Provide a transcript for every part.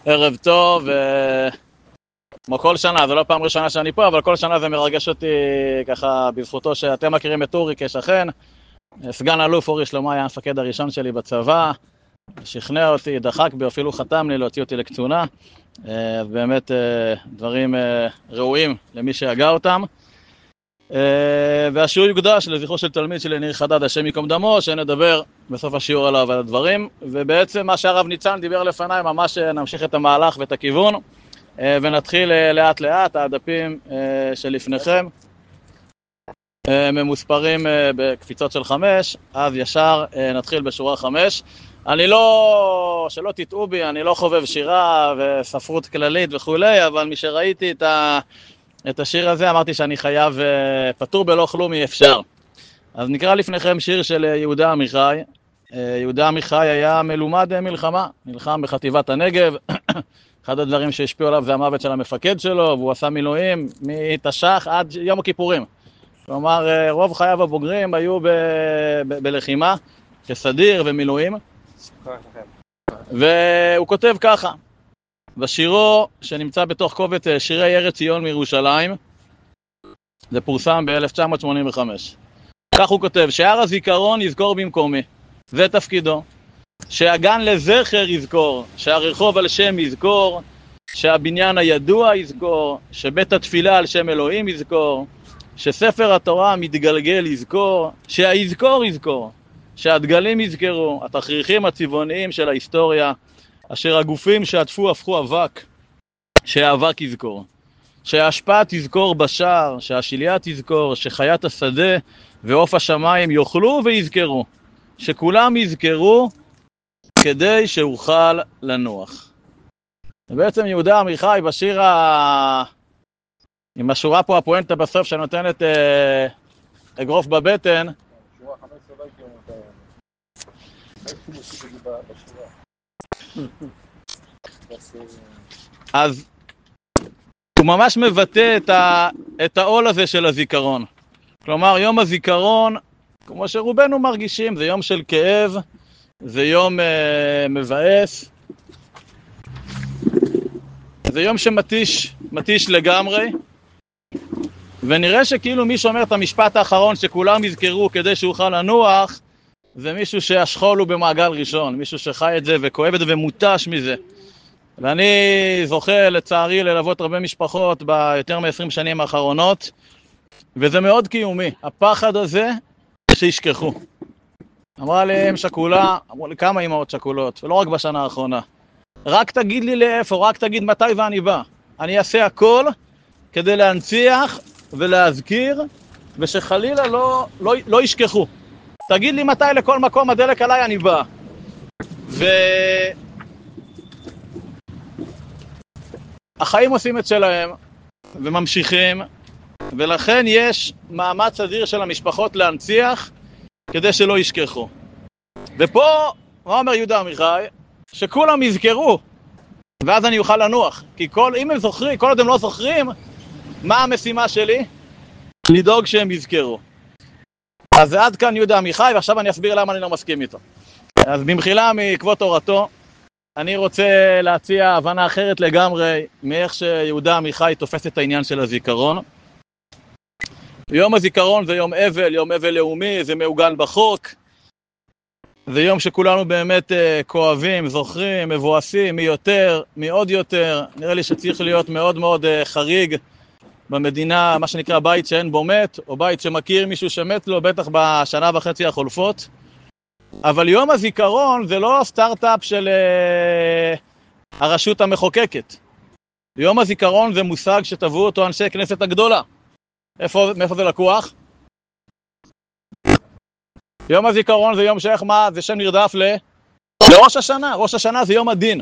ערב טוב, כמו כל שנה, זו לא פעם ראשונה שאני פה, אבל כל שנה זה מרגש אותי ככה בזכותו שאתם מכירים את אורי כשכן. סגן אלוף אורי שלמה היה המפקד הראשון שלי בצבא, שכנע אותי, דחק בי, אפילו חתם לי להוציא אותי לקצונה. באמת דברים ראויים למי שהגה אותם. והשיעור יוקדש לזכרו של תלמיד שלי, ניר חדד, השם ייקום דמו, שנדבר בסוף השיעור עליו על הדברים. ובעצם מה שהרב ניצן דיבר לפניי, ממש נמשיך את המהלך ואת הכיוון, ונתחיל לאט לאט. הדפים שלפניכם ממוספרים בקפיצות של 5, אז ישר נתחיל בשורה 5. אני לא, שלא תטעו בי, אני לא חובב שירה וספרות כללית וכולי, אבל מי שראיתי את השיר הזה אמרתי שאני חייב, פטור בלא כלום אי אפשר. אז נקרא לפניכם שיר של יהודה עמיחי. יהודה עמיחי היה מלומד מלחמה, נלחם בחטיבת הנגב. אחד הדברים שהשפיעו עליו זה המוות של המפקד שלו, והוא עשה מילואים מתש"ח עד יום הכיפורים. כלומר, רוב חייו הבוגרים היו בלחימה, כסדיר ומילואים. והוא כותב ככה, בשירו שנמצא בתוך קובץ שירי ארץ ציון מירושלים, זה פורסם ב-1985. כך הוא כותב, שהר הזיכרון יזכור במקומי, זה תפקידו. שהגן לזכר יזכור, שהרחוב על שם יזכור, שהבניין הידוע יזכור, שבית התפילה על שם אלוהים יזכור, שספר התורה מתגלגל יזכור, שהיזכור יזכור, שהדגלים יזכרו, התכריכים הצבעוניים של ההיסטוריה, אשר הגופים שעטפו הפכו אבק, שהאבק יזכור, שההשפעה תזכור בשער, שהשליה תזכור, שחיית השדה ועוף השמיים יאכלו ויזכרו, שכולם יזכרו כדי שאוכל לנוח. ובעצם יהודה עמיחי בשיר עם השורה פה הפואנטה בסוף שנותנת אגרוף בבטן. שורה 15 לא יקרה. אז הוא ממש מבטא את העול הזה של הזיכרון. כלומר, יום הזיכרון, כמו שרובנו מרגישים, זה יום של כאב, זה יום מבאס, זה יום שמתיש לגמרי, ונראה שכאילו מי שאומר את המשפט האחרון שכולם יזכרו כדי שאוכל לנוח, זה מישהו שהשכול הוא במעגל ראשון, מישהו שחי את זה וכואב את זה ומותש מזה. ואני זוכה לצערי ללוות הרבה משפחות ביותר מ-20 שנים האחרונות, וזה מאוד קיומי, הפחד הזה שישכחו. אמרה לי אם שכולה, אמרו לי כמה אמהות שכולות, ולא רק בשנה האחרונה. רק תגיד לי לאיפה, רק תגיד מתי ואני בא. אני אעשה הכל כדי להנציח ולהזכיר, ושחלילה לא ישכחו. תגיד לי מתי לכל מקום הדלק עליי אני בא. והחיים עושים את שלהם, וממשיכים, ולכן יש מאמץ אדיר של המשפחות להנציח, כדי שלא ישכחו. ופה, מה אומר יהודה עמיחי? שכולם יזכרו, ואז אני אוכל לנוח. כי אם הם זוכרים, כל עוד הם לא זוכרים, מה המשימה שלי? לדאוג שהם יזכרו. אז עד כאן יהודה עמיחי, ועכשיו אני אסביר למה אני לא מסכים איתו. אז במחילה מכבוד תורתו, אני רוצה להציע הבנה אחרת לגמרי, מאיך שיהודה עמיחי תופס את העניין של הזיכרון. יום הזיכרון זה יום אבל, יום אבל לאומי, זה מעוגן בחוק. זה יום שכולנו באמת כואבים, זוכרים, מבואסים, מי יותר, מי עוד יותר. נראה לי שצריך להיות מאוד מאוד חריג במדינה, מה שנקרא בית שאין בו מת, או בית שמכיר מישהו שמת לו, בטח בשנה וחצי החולפות. אבל יום הזיכרון זה לא סטארט-אפ של הרשות המחוקקת. יום הזיכרון זה מושג שטבעו אותו אנשי כנסת הגדולה. מאיפה זה לקוח? יום הזיכרון זה יום שאיך מה? זה שם נרדף לראש השנה. ראש השנה זה יום הדין.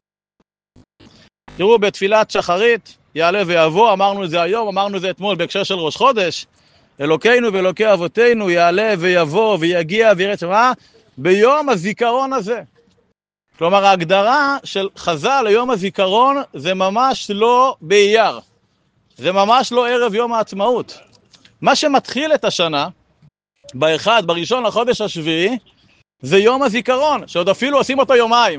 תראו בתפילת שחרית, יעלה ויבוא, אמרנו את זה היום, אמרנו את זה אתמול בהקשר של ראש חודש. אלוקינו ואלוקי אבותינו יעלה ויבוא ויגיע וירד שמה? ביום הזיכרון הזה. כלומר ההגדרה של חז"ל ליום הזיכרון זה ממש לא באייר. זה ממש לא ערב יום העצמאות. מה שמתחיל את השנה, בראשון לחודש השביעי, זה יום הזיכרון, שעוד אפילו עושים אותו יומיים.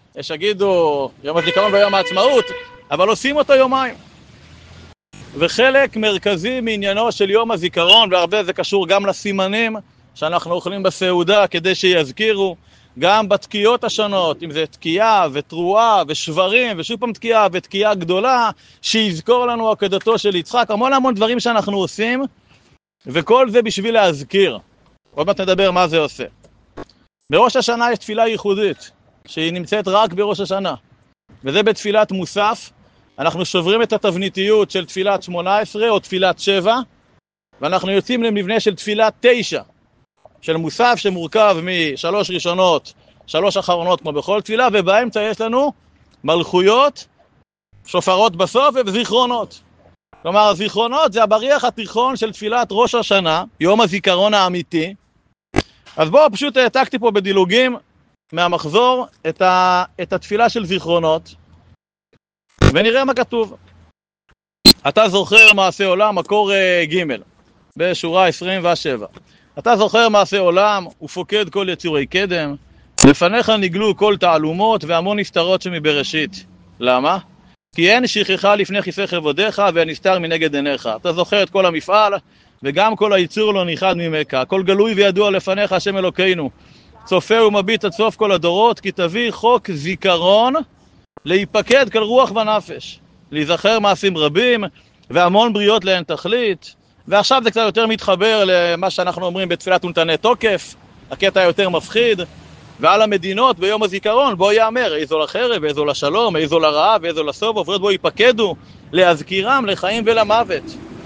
יש שיגידו יום הזיכרון ויום העצמאות, אבל עושים אותו יומיים. וחלק מרכזי מעניינו של יום הזיכרון, והרבה זה קשור גם לסימנים שאנחנו אוכלים בסעודה כדי שיזכירו, גם בתקיעות השונות, אם זה תקיעה ותרועה ושברים ושוב פעם תקיעה ותקיעה גדולה, שיזכור לנו עקדתו של יצחק, המון דברים שאנחנו עושים, וכל זה בשביל להזכיר. עוד מעט נדבר מה זה עושה. בראש השנה יש תפילה ייחודית, שהיא נמצאת רק בראש השנה, וזה בתפילת מוסף. אנחנו שוברים את התבניתיות של תפילת 18 או תפילת 7, ואנחנו יוצאים למבנה של תפילת 9, של מוסף שמורכב משלוש ראשונות, 3 אחרונות כמו בכל תפילה, ובאמצע יש לנו מלכויות, שופרות בסוף וזיכרונות. כלומר, הזיכרונות זה הבריח התיכון של תפילת ראש השנה, יום הזיכרון האמיתי. אז בואו פשוט העתקתי פה בדילוגים מהמחזור את התפילה של זיכרונות, ונראה מה כתוב. אתה זוכר מעשה עולם, מקור ג' בשורה 27. אתה זוכר מעשה עולם ופוקד כל יצורי קדם, לפניך נגלו כל תעלומות והמון נפטרות שמבראשית. למה? כי אין שכחה לפני כיסא כבודיך והנסתר מנגד עיניך. אתה זוכר את כל המפעל וגם כל היצור לא ניחד ממך. הכל גלוי וידוע לפניך השם אלוקינו. צופה ומביט עד סוף כל הדורות, כי תביא חוק זיכרון להיפקד כל רוח ונפש. להיזכר מעשים רבים והמון בריאות להן תכלית. ועכשיו זה קצת יותר מתחבר למה שאנחנו אומרים בתפילת ונתני תוקף, הקטע יותר מפחיד. ועל המדינות ביום הזיכרון בו יאמר איזו לחרב ואיזו לשלום, איזו לרעב ואיזו לסוף, עוברת בו ייפקדו להזכירם לחיים ולמוות.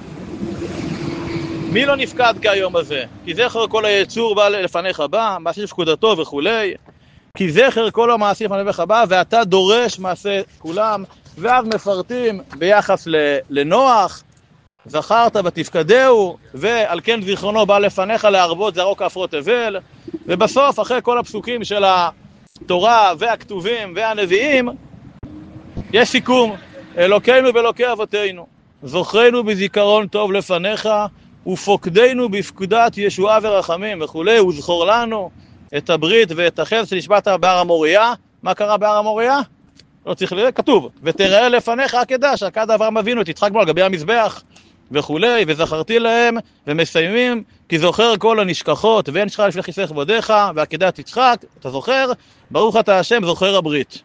מי לא נפקד כהיום הזה? כי זכר כל היצור בא לפניך בא, מעשה פקודתו וכולי. כי זכר כל המעשים לפניך בא, ואתה דורש מעשה כולם. ואז מפרטים ביחס לנוח, זכרת ותפקדהו, ועל כן זיכרונו בא לפניך להרבות זרעו כעפרות תבל. ובסוף, אחרי כל הפסוקים של התורה והכתובים והנביאים, יש סיכום: אלוקינו ואלוקי אבותינו, זוכרנו בזיכרון טוב לפניך, ופוקדנו בפקודת ישועה ורחמים וכולי, וזכור לנו את הברית ואת החסד שנשבעת בהר המוריה. מה קרה בהר המוריה? לא צריך לראות, כתוב, ותראה לפניך עקדה, שעקד אברהם אבינו את יצחק בו על גבי המזבח וכולי, וזכרתי להם, ומסיימים, כי זוכר כל הנשכחות, ואין שכחה לפני כיסא כבודיך, ועקדת יצחק, אתה זוכר, ברוך אתה השם, זוכר הברית.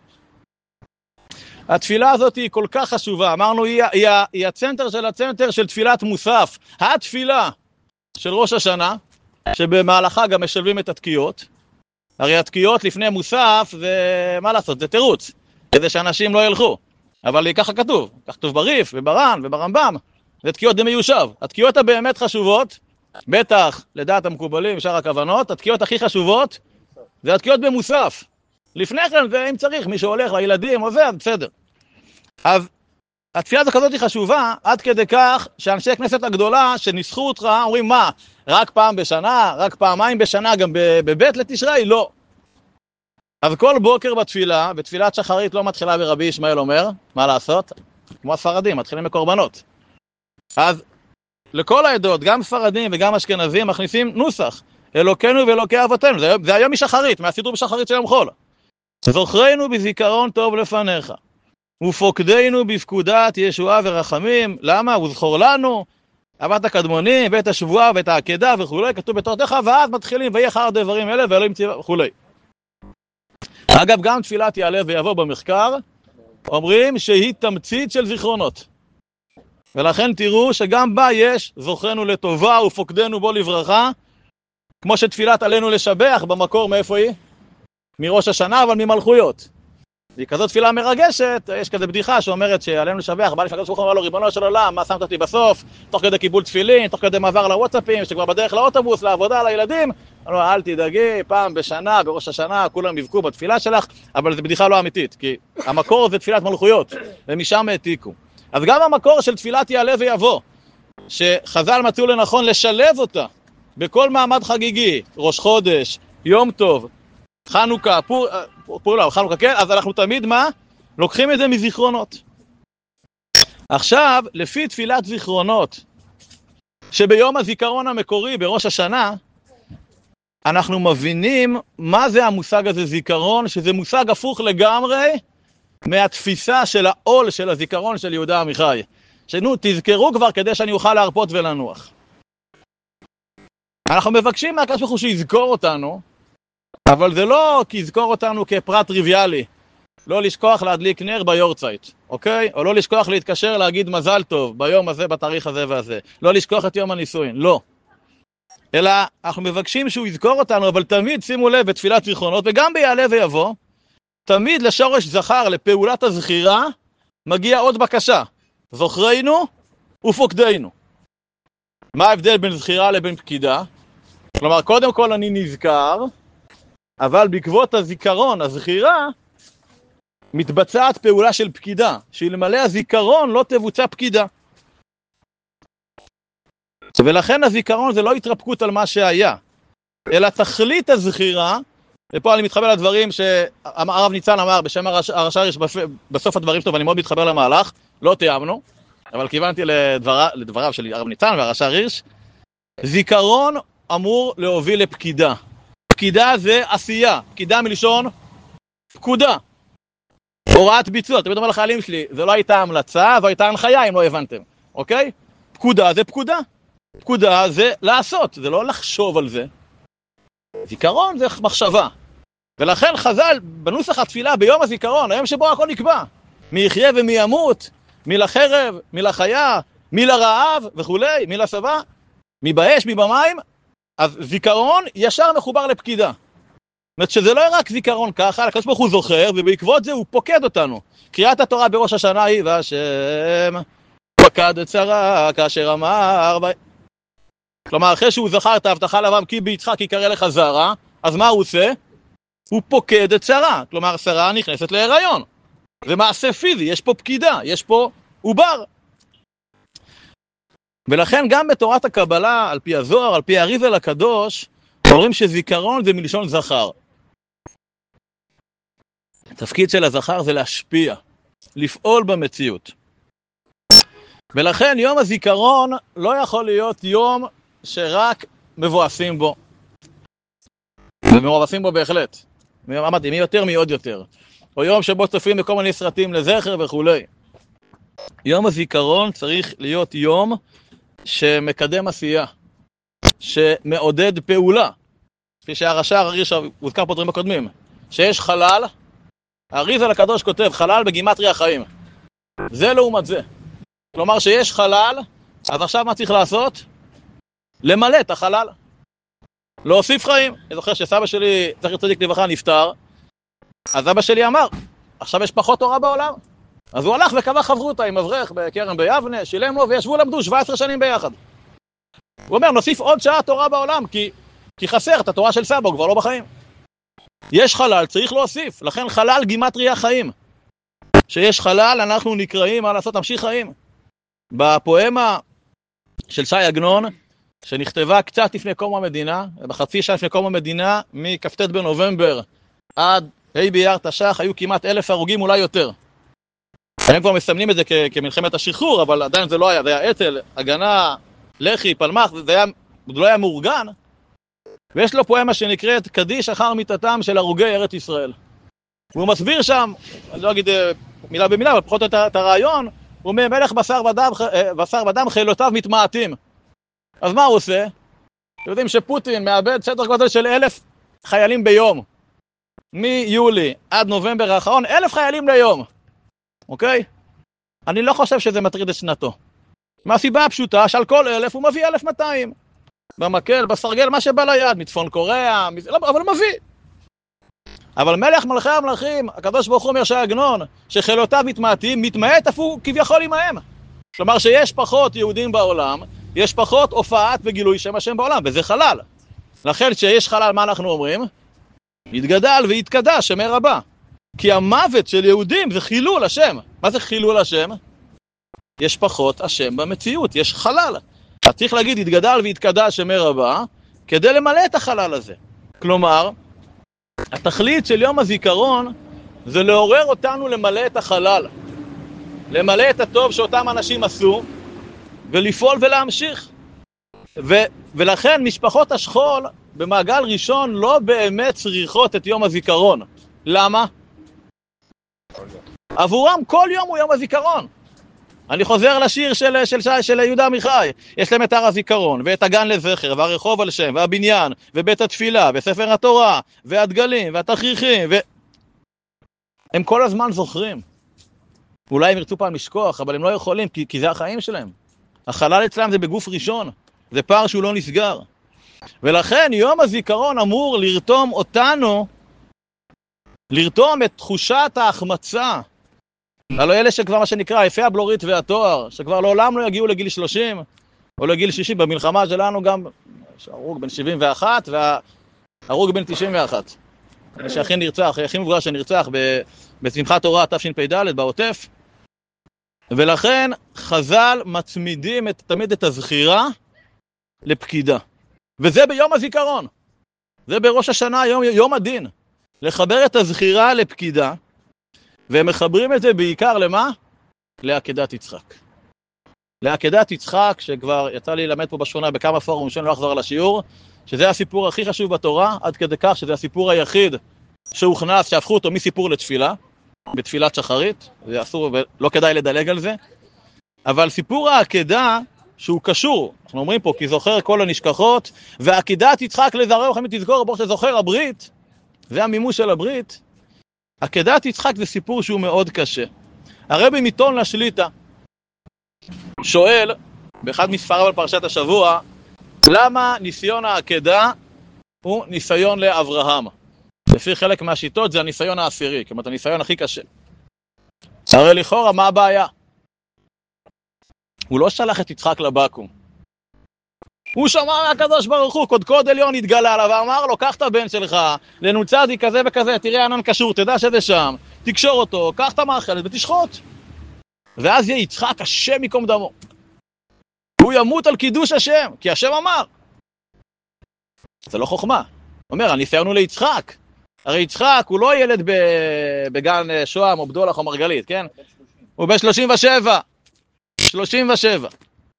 התפילה הזאת היא כל כך חשובה, אמרנו, היא הצנטר של הצנטר של תפילת מוסף, התפילה של ראש השנה, שבמהלכה גם משלבים את התקיעות. הרי התקיעות לפני מוסף, זה מה לעשות, זה תירוץ, כדי שאנשים לא ילכו, אבל ככה כתוב, כך כתוב בריף, וברן, וברמב"ם, זה תקיעות דמיושב. התקיעות הבאמת חשובות, בטח לדעת המקובלים ושאר הכוונות, התקיעות הכי חשובות זה התקיעות במוסף. לפני כן, ואם צריך, מי שהולך לילדים או זה, אז בסדר. אז התפילה הזו כזאת היא חשובה, עד כדי כך שאנשי הכנסת הגדולה שניסחו אותך, אומרים מה, רק פעם בשנה, רק פעמיים בשנה, גם בבית לתשרי? לא. אז כל בוקר בתפילה, בתפילת שחרית לא מתחילה ברבי ישמעאל אומר, מה לעשות? כמו הספרדים, מתחילים בקורבנות. אז לכל העדות, גם ספרדים וגם אשכנזים, מכניסים נוסח, אלוקינו ואלוקי אבותינו. זה היום משחרית, מהסידור בשחרית של יום חול. זוכרנו בזיכרון טוב לפניך, ופוקדנו בפקודת ישועה ורחמים. למה? וזכור לנו אבות הקדמונים, ואת השבועה ואת העקדה וכולי, כתוב בתורתך, ואז מתחילים, ויהיה אחר הדברים אלה, ואלוהים ציווה וכולי. אגב, גם תפילת יעלה ויבוא במחקר, אומרים שהיא תמצית של זיכרונות. ולכן תראו שגם בה יש זוכרנו לטובה ופוקדנו בו לברכה, כמו שתפילת עלינו לשבח במקור מאיפה היא? מראש השנה, אבל ממלכויות. היא כזאת תפילה מרגשת, יש כזה בדיחה שאומרת שעלינו לשבח, בא לפני ברוך הוא, אמר לו, ריבונו של עולם, מה שמת אותי בסוף? תוך כדי קיבול תפילין, תוך כדי מעבר לוואטסאפים, שכבר בדרך לאוטובוס, לעבודה, לילדים. אמרו, אל תדאגי, פעם בשנה, בראש השנה, כולם יבכו בתפילה שלך, אבל זו בדיחה לא אמיתית, כי המקור זה תפילת מלכויות, ומשם העתיקו. אז גם המקור של תפילת יעלה ויבוא, שחז"ל מצאו לנכון לשלב אותה בכל מעמד חגיגי, ראש חודש, יום טוב, חנוכה, חנוכה, כן? אז אנחנו תמיד מה? לוקחים את זה מזיכרונות. עכשיו, לפי תפילת זיכרונות, שביום הזיכרון המקורי, בראש השנה, אנחנו מבינים מה זה המושג הזה זיכרון, שזה מושג הפוך לגמרי מהתפיסה של העול של הזיכרון של יהודה עמיחי. שנו, תזכרו כבר כדי שאני אוכל להרפות ולנוח. אנחנו מבקשים מהקדוש ברוך הוא שיזכור אותנו, אבל זה לא כי יזכור אותנו כפרט טריוויאלי. לא לשכוח להדליק נר ביורצייט, אוקיי? או לא לשכוח להתקשר להגיד מזל טוב ביום הזה, בתאריך הזה והזה. לא לשכוח את יום הנישואין, לא. אלא אנחנו מבקשים שהוא יזכור אותנו, אבל תמיד שימו לב בתפילת זיכרונות, וגם ביעלה ויבוא, תמיד לשורש זכר, לפעולת הזכירה, מגיע עוד בקשה. זוכרנו ופוקדנו. מה ההבדל בין זכירה לבין פקידה? כלומר, קודם כל אני נזכר, אבל בעקבות הזיכרון, הזכירה, מתבצעת פעולה של פקידה, שאלמלא הזיכרון לא תבוצע פקידה. ולכן הזיכרון זה לא התרפקות על מה שהיה, אלא תכלית הזכירה, ופה אני מתחבר לדברים שהרב ניצן אמר בשם הרש"ר הירש בסוף הדברים שלו, ואני מאוד מתחבר למהלך, לא תיאמנו, אבל כיוונתי לדבריו של הרב ניצן והרש"ר הירש. זיכרון אמור להוביל לפקידה. פקידה זה עשייה, פקידה מלשון פקודה. הוראת ביצוע, תמיד אומר לחיילים שלי, זה לא הייתה המלצה, זו הייתה הנחיה אם לא הבנתם, אוקיי? פקודה זה פקודה. פקודה זה לעשות, זה לא לחשוב על זה. זיכרון זה מחשבה. ולכן חז"ל בנוסח התפילה ביום הזיכרון, היום שבו הכל נקבע, מי יחיה ומי ימות, מי לחרב, מי לחיה, מי לרעב וכולי, מי לשבע, מי באש, מי במים, אז זיכרון ישר מחובר לפקידה. זאת אומרת שזה לא רק זיכרון ככה, הקדוש ברוך הוא זוכר, ובעקבות זה הוא פוקד אותנו. קריאת התורה בראש השנה היא, והשם פקד את שרה כאשר אמר... כלומר, אחרי שהוא זכר את ההבטחה לאברהם, כי ביצחק יקרא לך זרע, אז מה הוא עושה? הוא פוקד את שרה. כלומר, שרה נכנסת להיריון. זה מעשה פיזי, יש פה פקידה, יש פה עובר. ולכן גם בתורת הקבלה, על פי הזוהר, על פי האריז"ל הקדוש, אומרים שזיכרון זה מלשון זכר. התפקיד של הזכר זה להשפיע, לפעול במציאות. ולכן יום הזיכרון לא יכול להיות יום שרק מבואסים בו. ומבואסים בו בהחלט. אמרתי, מי יותר מי עוד יותר. או יום שבו צופים בכל מיני סרטים לזכר וכולי. יום הזיכרון צריך להיות יום שמקדם עשייה, שמעודד פעולה. כפי שהרש"ר הירש הוזכר פה דברים הקודמים, שיש חלל, האריז"ל הקדוש כותב חלל בגימטריה החיים. זה לעומת זה. כלומר שיש חלל, אז עכשיו מה צריך לעשות? למלא את החלל. להוסיף חיים. אני זוכר שסבא שלי, זכר צדיק לברכה, נפטר, אז אבא שלי אמר, עכשיו יש פחות תורה בעולם. אז הוא הלך וקבע חברותה עם אברך בכרם ביבנה, שילם לו וישבו למדו 17 שנים ביחד. הוא אומר, נוסיף עוד שעה תורה בעולם, כי חסר את התורה של סבא, הוא כבר לא בחיים. יש חלל, צריך להוסיף. לכן חלל גימטריה חיים. שיש חלל, אנחנו נקראים מה לעשות, תמשיך חיים. בפואמה של שי עגנון, שנכתבה קצת לפני קום המדינה, בחצי שעה לפני קום המדינה, מכ"ט בנובמבר עד ה' באייר תש"ח, היו כמעט 1,000 הרוגים, אולי יותר. הם כבר מסמנים את זה כמלחמת השחרור, אבל עדיין זה לא היה, זה היה אצ"ל, הגנה, לח"י, פלמ"ח, זה לא היה מאורגן. ויש לו פואמה שנקראת קדיש אחר מיתתם של הרוגי ארץ ישראל. והוא מסביר שם, אני לא אגיד מילה במילה, אבל פחות את הרעיון, הוא אומר, מלך בשר ודם חילותיו מתמעטים. אז מה הוא עושה? אתם יודעים שפוטין מאבד סדר גודל של 1,000 חיילים ביום. מיולי עד נובמבר האחרון, 1,000 חיילים ליום. אוקיי? אני לא חושב שזה מטריד את שנתו. מהסיבה הפשוטה שעל כל 1,000 הוא מביא 1,200. במקל, בסרגל, מה שבא ליד, מצפון קוריאה, אבל הוא מביא. אבל מלך מלכי המלכים, הקדוש ברוך הוא אומר שי עגנון, שחילותיו מתמעטים, מתמעט אף הוא כביכול עמהם. כלומר שיש פחות יהודים בעולם, יש פחות הופעת וגילוי שם השם בעולם, וזה חלל. לכן שיש חלל, מה אנחנו אומרים? יתגדל ויתקדש שמי רבה. כי המוות של יהודים זה חילול השם. מה זה חילול השם? יש פחות השם במציאות, יש חלל. אז צריך להגיד יתגדל ויתקדש שמי רבה, כדי למלא את החלל הזה. כלומר, התכלית של יום הזיכרון זה לעורר אותנו למלא את החלל. למלא את הטוב שאותם אנשים עשו, ולפעול ולהמשיך. ולכן משפחות השכול במעגל ראשון לא באמת צריכות את יום הזיכרון. למה? עבורם כל יום הוא יום הזיכרון. אני חוזר לשיר של יהודה עמיחי. יש להם את הר הזיכרון, ואת הגן לזכר, והרחוב על שם, והבניין, ובית התפילה, וספר התורה, והדגלים, והתכריכים, הם כל הזמן זוכרים. אולי הם ירצו פעם לשכוח, אבל הם לא יכולים, כי זה החיים שלהם. החלל אצלם זה בגוף ראשון. זה פער שהוא לא נסגר. ולכן יום הזיכרון אמור לרתום אותנו, לרתום את תחושת ההחמצה. הלוא אלה שכבר מה שנקרא, יפי הבלורית והתואר, שכבר לעולם לא יגיעו לגיל 30, או לגיל 60, במלחמה שלנו גם, יש הרוג בן 71, והרוג בן 91. שהכי נרצח, הכי מבוגר שנרצח בשמחת תורה תשפ"ד בעוטף. ולכן חז"ל מצמידים תמיד את הזכירה לפקידה. וזה ביום הזיכרון. זה בראש השנה, יום הדין. לחבר את הזכירה לפקידה, והם מחברים את זה בעיקר למה? לעקדת יצחק. לעקדת יצחק, שכבר יצא לי ללמד פה בשכונה בכמה פורומים שאני לא אחזור על השיעור, שזה הסיפור הכי חשוב בתורה, עד כדי כך שזה הסיפור היחיד שהוכנס, שהפכו אותו מסיפור לתפילה, בתפילת שחרית, זה אסור ולא כדאי לדלג על זה, אבל סיפור העקדה שהוא קשור, אנחנו אומרים פה, כי זוכר כל הנשכחות, ועקדת יצחק לזרעו לכם תזכור, ברוך שזוכר הברית, זה המימוש של הברית. עקדת יצחק זה סיפור שהוא מאוד קשה. הרבי מיטון לשליטה שואל, באחד מספריו על פרשת השבוע, למה ניסיון העקדה הוא ניסיון לאברהם? לפי חלק מהשיטות זה הניסיון העשירי, כלומר הניסיון הכי קשה. הרי לכאורה מה הבעיה? הוא לא שלח את יצחק לבקו"ם. הוא שמע מהקדוש ברוך הוא, קודקוד עליון התגלה עליו ואמר לו, קח את הבן שלך, לנ"צ כזה וכזה, תראה ענן קשור, תדע שזה שם, תקשור אותו, קח את המאכלת ותשחוט. ואז יהיה יצחק השם מקום דמו. הוא ימות על קידוש השם, כי השם אמר. זה לא חוכמה. הוא אומר, הניסיון הוא ליצחק. הרי יצחק הוא לא ילד בגן שוהם או בדולח או מרגלית, כן? הוא בן 37. 37.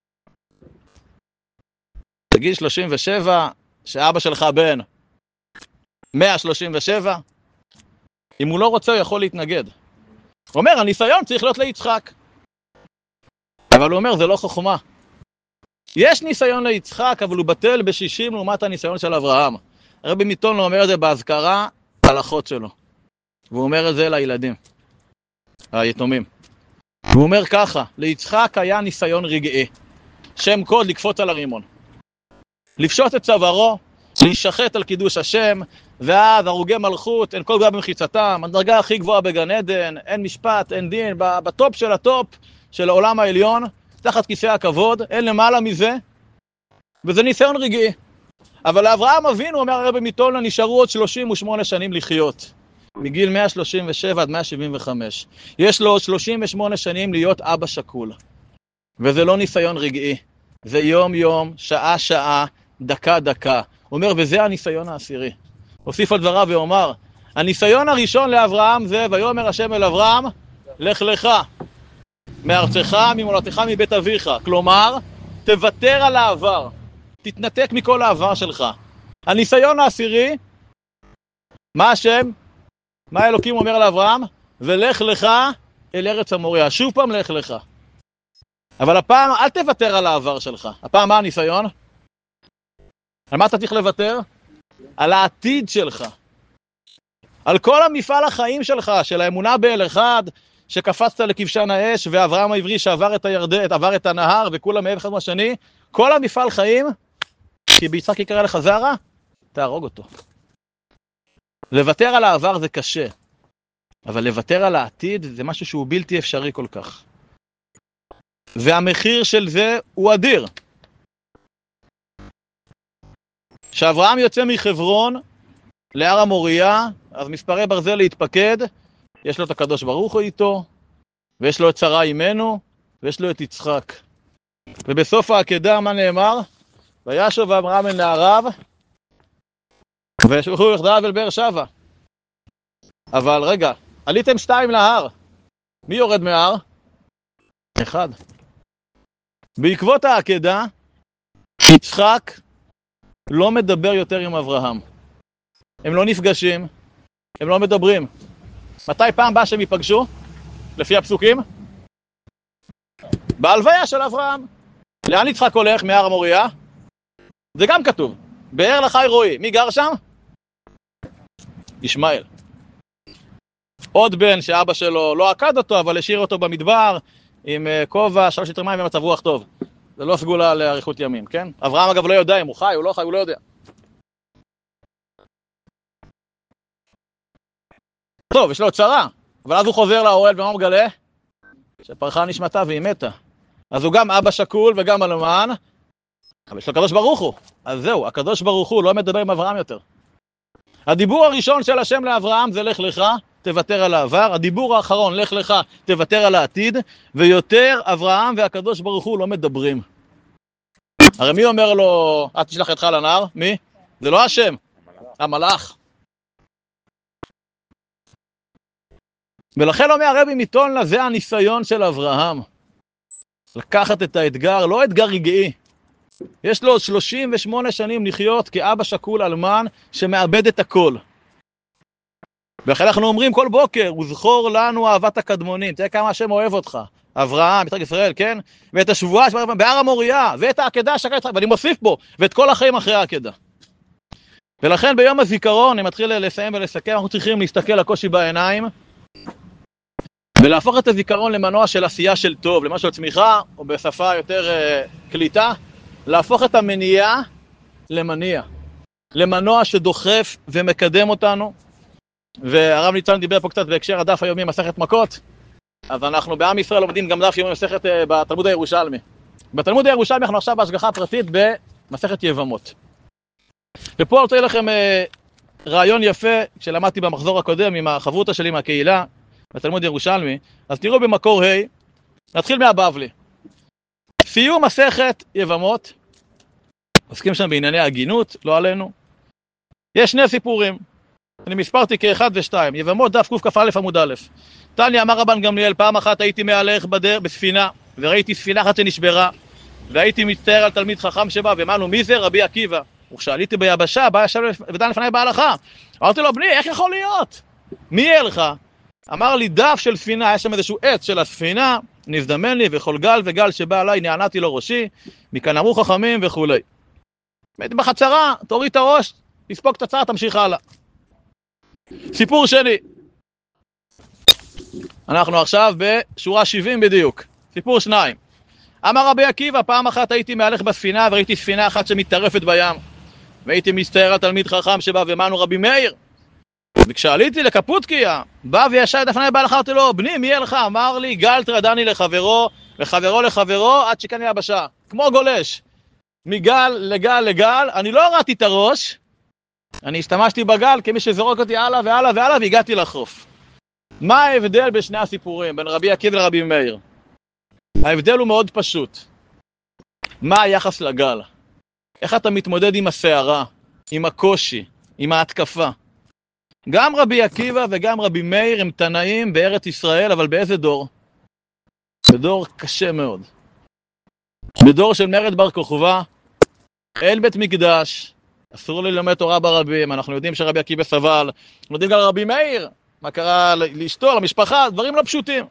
בגיל 37, שאבא שלך בן 137, אם הוא לא רוצה הוא יכול להתנגד. הוא אומר, הניסיון צריך להיות ליצחק. אבל הוא אומר, זה לא חוכמה. יש ניסיון ליצחק, אבל הוא בטל ב-60 לעומת הניסיון של אברהם. הרבי מיטון לא אומר את זה בהזכרה על אחות שלו. והוא אומר את זה לילדים, היתומים. הוא אומר ככה, ליצחק היה ניסיון רגעי. שם קוד לקפוץ על הרימון. לפשוט את צווארו, להישחט על קידוש השם, ואז הרוגי מלכות, אין כל גבוה במחיצתם, הדרגה הכי גבוהה בגן עדן, אין משפט, אין דין, בטופ של הטופ של העולם העליון, תחת כיסא הכבוד, אין למעלה מזה, וזה ניסיון רגעי. אבל לאברהם אבינו, אומר הרבי מיטון, נשארו עוד 38 שנים לחיות, מגיל 137 עד 175. יש לו עוד 38 שנים להיות אבא שקול, וזה לא ניסיון רגעי, זה יום יום, שעה שעה, דקה דקה. הוא אומר, וזה הניסיון העשירי. הוסיף על דבריו ואומר, הניסיון הראשון לאברהם זה, ויאמר השם אל אברהם, לך לך, מארצך, ממולדתך, מבית אביך. כלומר, תוותר על העבר, תתנתק מכל העבר שלך. הניסיון העשירי, מה השם? מה אלוקים אומר לאברהם? ולך לך אל ארץ המוריה. שוב פעם לך לך. אבל הפעם אל תוותר על העבר שלך. הפעם מה הניסיון? על מה אתה צריך לוותר? על העתיד שלך. על כל המפעל החיים שלך, של האמונה באל אחד, שקפצת לכבשן האש, ואברהם העברי שעבר את הירדן, עבר את הנהר, וכולם מאב אחד מהשני, כל המפעל חיים, כי ביצחק יקרא לך זרע, תהרוג אותו. לוותר על העבר זה קשה, אבל לוותר על העתיד זה משהו שהוא בלתי אפשרי כל כך. והמחיר של זה הוא אדיר. כשאברהם יוצא מחברון להר המוריה, אז מספרי ברזל להתפקד, יש לו את הקדוש ברוך הוא איתו, ויש לו את שרה אימנו, ויש לו את יצחק. ובסוף העקדה מה נאמר? וישוב אברהם אל נעריו, וישלחו יחדיו אל באר שבע. אבל רגע, עליתם 2 להר. מי יורד מההר? 1. בעקבות העקדה, יצחק לא מדבר יותר עם אברהם. הם לא נפגשים, הם לא מדברים. מתי פעם באה שהם ייפגשו? לפי הפסוקים? בהלוויה של אברהם. לאן יצחק הולך? מהר המוריה? זה גם כתוב. באר לחי רועי. מי גר שם? ישמעאל. עוד בן שאבא שלו לא עקד אותו, אבל השאיר אותו במדבר עם כובע, 3 ליטר מים ומצב רוח טוב. זה לא סגולה לאריכות ימים, כן? אברהם אגב לא יודע אם הוא חי, הוא לא חי, הוא לא יודע. טוב, יש לו צרה, אבל אז הוא חוזר לאוהל ומה מגלה? שפרחה נשמתה והיא מתה. אז הוא גם אבא שקול וגם אלמן, אבל יש לו הקדוש ברוך הוא. אז זהו, הקדוש ברוך הוא לא מדבר עם אברהם יותר. הדיבור הראשון של השם לאברהם זה לך לך, תוותר על העבר. הדיבור האחרון, לך לך, תוותר על העתיד. ויותר אברהם והקדוש ברוך הוא לא מדברים. הרי מי אומר לו, את תשלח ידך לנהר? מי? זה לא השם, המלאך. ולכן אומר הרבי מטולנה, זה הניסיון של אברהם. לקחת את האתגר, לא אתגר רגעי. יש לו 38 שנים לחיות כאבא שקול אלמן שמאבד את הכל. ואחרי אנחנו אומרים כל בוקר, וזכור לנו אהבת הקדמונים, תראה כמה השם אוהב אותך. אברהם, יתרק ישראל, כן? ואת השבועה בהר המוריה, ואת העקדה שקרה איתך, ואני מוסיף פה, ואת כל החיים אחרי העקדה. ולכן ביום הזיכרון, אני מתחיל לסיים ולסכם, אנחנו צריכים להסתכל לקושי בעיניים, ולהפוך את הזיכרון למנוע של עשייה של טוב, למשהו של צמיחה, או בשפה יותר קליטה, להפוך את המניעה למניע. למנוע שדוחף ומקדם אותנו. והרב ניצן דיבר פה קצת בהקשר הדף היומי מסכת מכות, אז אנחנו בעם ישראל לומדים גם דף יומי מסכת בתלמוד הירושלמי. בתלמוד הירושלמי אנחנו עכשיו בהשגחה פרטית במסכת יבמות. ופה אני רוצה לכם רעיון יפה שלמדתי במחזור הקודם עם החברותא שלי מהקהילה בתלמוד ירושלמי. אז תראו במקור ה', נתחיל מהבבלי. סיום מסכת יבמות, עוסקים שם בענייני הגינות, לא עלינו. יש 2 סיפורים, אני מספרתי כ1 ו2, יבמות דף קכ"א עמוד א'. תניא אמר רבן גמליאל, פעם אחת הייתי מהלך בספינה, וראיתי ספינה אחת שנשברה, והייתי מצטער על תלמיד חכם שבא, ואמרנו, מי זה? רבי עקיבא. וכשעליתי ביבשה, בא ישב ודן לפני בהלכה. אמרתי לו, בני, איך יכול להיות? מי יהיה לך? אמר לי, דף של ספינה, היה שם איזשהו עץ של הספינה, נזדמן לי, וכל גל וגל שבא עליי, נענעתי לו ראשי, מכאן אמרו חכמים וכו'. הייתי בחצרה, תוריד את הראש, תספוק את הצעה, תמשיך הלאה. סיפור שני. אנחנו עכשיו בשורה 70 בדיוק. סיפור 2. אמר רבי עקיבא, פעם אחת הייתי מהלך בספינה, וראיתי ספינה אחת שמתטרפת בים. והייתי מצטער על תלמיד חכם שבא, ואמרנו רבי מאיר. וכשעליתי לקפוטקיה, בא וישב לפני בהלכה, אמרתי לו, בני, מי יהיה לך? אמר לי, גל טרדני לחברו, וחברו לחברו, עד שכאן יבשה. כמו גולש. מגל לגל לגל, אני לא הורדתי את הראש, אני השתמשתי בגל כמי שזרוק אותי הלאה והלאה והלאה, והגעתי לחוף. מה ההבדל בשני הסיפורים, בין רבי עקיבא לרבי מאיר? ההבדל הוא מאוד פשוט. מה היחס לגל? איך אתה מתמודד עם הסערה, עם הקושי, עם ההתקפה? גם רבי עקיבא וגם רבי מאיר הם תנאים בארץ ישראל, אבל באיזה דור? בדור קשה מאוד. בדור של מרד בר כוכבא, אין בית מקדש, אסור ללמד תורה ברבים, אנחנו יודעים שרבי עקיבא סבל, אנחנו יודעים גם רבי מאיר, מה קרה לאשתו, למשפחה, דברים לא פשוטים.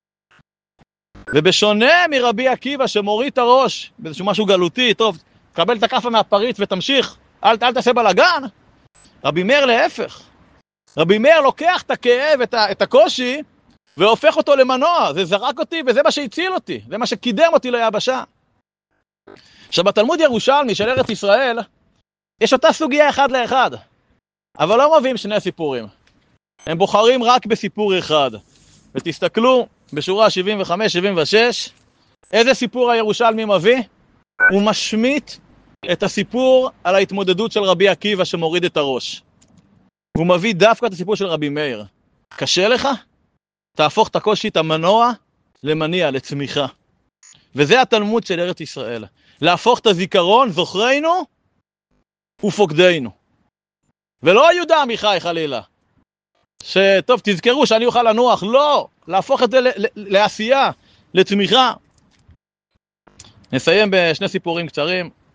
ובשונה מרבי עקיבא שמוריד את הראש, באיזשהו משהו גלותי, טוב, תקבל את הכאפה מהפריץ ותמשיך, אל תעשה בלגן, רבי מאיר להפך. רבי מאיר לוקח את הכאב, את הקושי, והופך אותו למנוע, זה זרק אותי וזה מה שהציל אותי, זה מה שקידם אותי ליבשה. עכשיו בתלמוד ירושלמי של ארץ ישראל, יש אותה סוגיה אחד לאחד, אבל לא מביאים שני סיפורים. הם בוחרים רק בסיפור אחד. ותסתכלו בשורה 75-76, איזה סיפור הירושלמי מביא? הוא משמיט את הסיפור על ההתמודדות של רבי עקיבא שמוריד את הראש. הוא מביא דווקא את הסיפור של רבי מאיר. קשה לך? תהפוך את הקושי, את המנוע, למניע, לצמיחה. וזה התלמוד של ארץ ישראל. להפוך את הזיכרון, זוכרנו ופוקדנו. ולא יהודה עמיחי חלילה. שטוב, תזכרו שאני אוכל לנוח. לא, להפוך את זה לעשייה, לצמיחה. נסיים בשני סיפורים קצרים.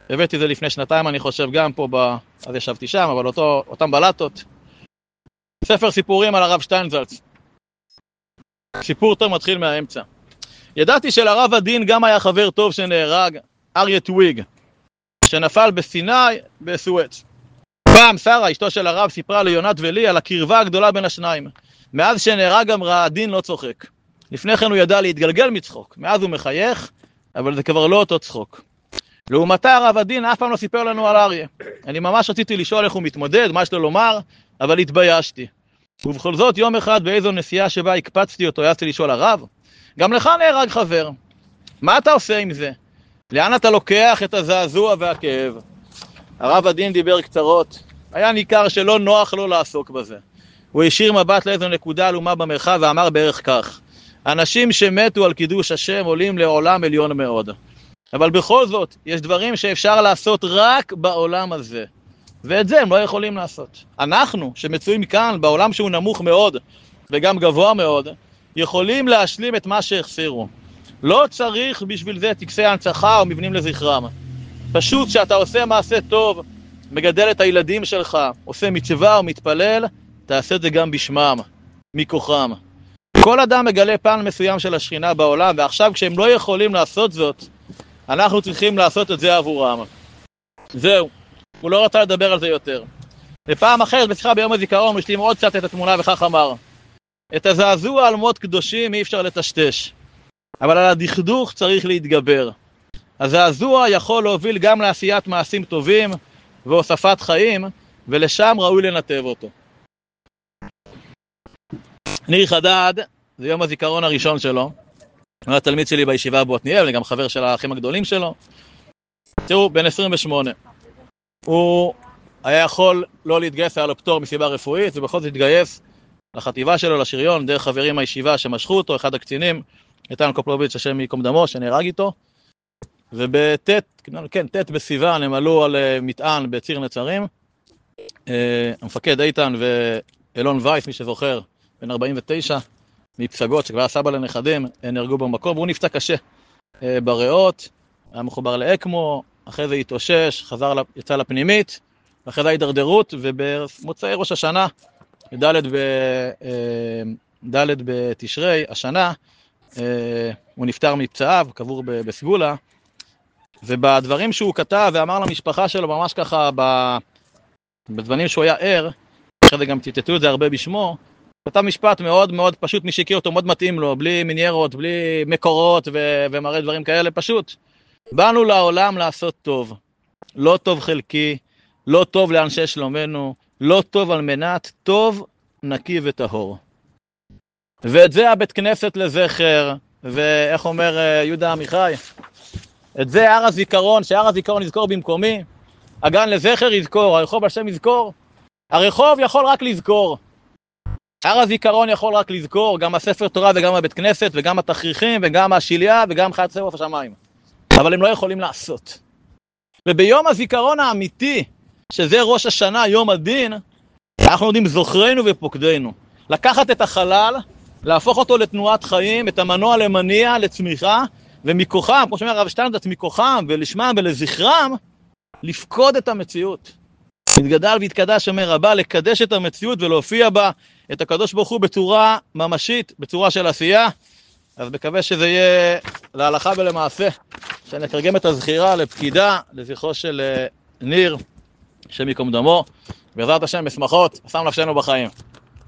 הבאתי את זה לפני שנתיים, אני חושב, גם פה, אז ישבתי שם, אבל אותם בלטות. ספר סיפורים על הרב שטיינזלץ. סיפור טוב מתחיל מהאמצע. ידעתי שלרב הדין גם היה חבר טוב שנהרג, אריה טוויג, שנפל בסיני בסואץ. פעם שרה, אשתו של הרב, סיפרה ליונת ולי על הקרבה הגדולה בין השניים. מאז שנהרג אמרה, הדין לא צוחק. לפני כן הוא ידע להתגלגל מצחוק. מאז הוא מחייך, אבל זה כבר לא אותו צחוק. לעומתה הרב הדין אף פעם לא סיפר לנו על אריה. אני ממש רציתי לשאול איך הוא מתמודד, מה יש לו לומר, אבל התביישתי. ובכל זאת יום אחד באיזו נסיעה שבה הקפצתי אותו, יעשתי לשאול הרב, גם לך נהרג חבר. מה אתה עושה עם זה? לאן אתה לוקח את הזעזוע והכאב? הרב הדין דיבר קצרות. היה ניכר שלא נוח לו לעסוק בזה. הוא השאיר מבט לאיזו נקודה עלומה במרחב ואמר בערך כך, אנשים שמתו על קידוש השם עולים לעולם עליון מאוד. אבל בכל זאת, יש דברים שאפשר לעשות רק בעולם הזה. ואת זה הם לא יכולים לעשות. אנחנו, שמצויים כאן, בעולם שהוא נמוך מאוד, וגם גבוה מאוד, יכולים להשלים את מה שהחסירו. לא צריך בשביל זה טקסי הנצחה או מבנים לזכרם. פשוט שאתה עושה מעשה טוב, מגדל את הילדים שלך, עושה מצווה או מתפלל, תעשה את זה גם בשמם, מכוחם. כל אדם מגלה פן מסוים של השכינה בעולם, ועכשיו כשהם לא יכולים לעשות זאת, אנחנו צריכים לעשות את זה עבורם. זהו, הוא לא רצה לדבר על זה יותר. ופעם אחרת, בשיחה ביום הזיכרון, הוא השלים עוד קצת את התמונה וכך אמר, את הזעזוע על מות קדושים אי אפשר לטשטש, אבל על הדכדוך צריך להתגבר. הזעזוע יכול להוביל גם לעשיית מעשים טובים והוספת חיים, ולשם ראוי לנתב אותו. ניר חדד, זה יום הזיכרון הראשון שלו. הוא היה תלמיד שלי בישיבה בעתניאל, וגם חבר של האחים הגדולים שלו. תראו, בן 28. הוא היה יכול לא להתגייס, היה לו פטור מסיבה רפואית, ובכל זאת התגייס לחטיבה שלו, לשריון, דרך חברים מהישיבה שמשכו אותו, אחד הקצינים, איתן קופלוביץ' השם ייקום דמו, שנהרג איתו. ובט' בסיוון הם עלו על מטען בציר נצרים. המפקד איתן ואלון וייס, מי שזוכר, בן 49, מפסגות, שכבר היה סבא לנכדים, נהרגו במקום, והוא נפצע קשה בריאות, היה מחובר לאקמו, אחרי זה התאושש, יצא לפנימית, ואחרי זה הידרדרות, ובמוצאי ראש השנה, ד' בתשרי, השנה, הוא נפטר מפצעיו, קבור בסגולה, ובדברים שהוא כתב ואמר למשפחה שלו, ממש ככה, בזמנים שהוא היה ער, אחרי זה גם ציטטו את זה הרבה בשמו, כתב משפט מאוד מאוד פשוט, מי שהכיר אותו מאוד מתאים לו, בלי מניירות, בלי מקורות ומראה דברים כאלה, פשוט. באנו לעולם לעשות טוב, לא טוב חלקי, לא טוב לאנשי שלומנו, לא טוב על מנת, טוב, נקי וטהור. ואת זה הבית כנסת לזכר, ואיך אומר יהודה עמיחי, את זה הר הזיכרון, שהר הזיכרון יזכור במקומי, הגן לזכר יזכור, הרחוב על שם יזכור, הרחוב יכול רק לזכור, הר הזיכרון יכול רק לזכור, גם הספר תורה וגם הבית כנסת וגם התכריכים וגם השיליה וגם חיית סוף השמיים. אבל הם לא יכולים לעשות. וביום הזיכרון האמיתי, שזה ראש השנה, יום הדין, אנחנו יודעים זוכרנו ופוקדנו. לקחת את החלל, להפוך אותו לתנועת חיים, את המנוע למניע, לצמיחה, ומכוחם, כמו שאומר הרב שטיינזלץ, מכוחם ולשמם ולזכרם, לפקוד את המציאות. התגדל והתקדש, אומר רבה, לקדש את המציאות ולהופיע בה את הקדוש ברוך הוא בצורה ממשית, בצורה של עשייה. אז מקווה שזה יהיה להלכה ולמעשה, שנתרגם את הזכירה לפקידה, לזכרו של ניר, השם ייקום דמו, בעזרת השם בשמחות, שם נפשנו בחיים.